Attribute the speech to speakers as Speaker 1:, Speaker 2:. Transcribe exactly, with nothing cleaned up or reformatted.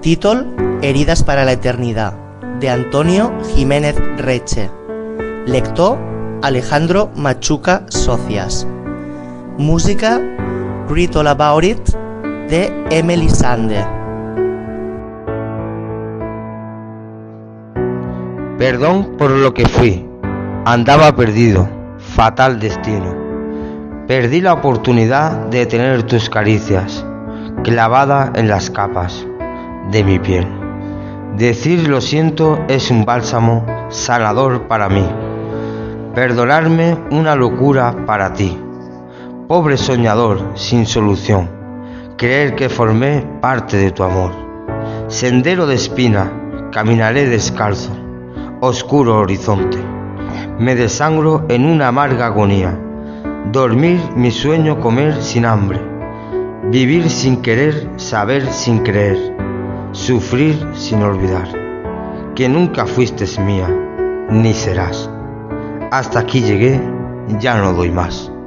Speaker 1: Títol: Heridas para la eternidad, de Antonio Jiménez Reche. Lector: Alejandro Machuca Socias. Música: Read All About It, de Emily Sande.
Speaker 2: Perdón por lo que fui, andaba perdido, fatal destino. Perdí la oportunidad de tener tus caricias, clavada en las capas de mi piel. Decir lo siento es un bálsamo sanador para mí. Perdonarme una locura para ti. Pobre soñador sin solución, creer que formé parte de tu amor. Sendero de espina, caminaré descalzo, oscuro horizonte. Me desangro en una amarga agonía. Dormir mi sueño, comer sin hambre. Vivir sin querer, saber sin creer. Sufrir sin olvidar. Que nunca fuiste mía, ni serás. Hasta aquí llegué, ya no doy más.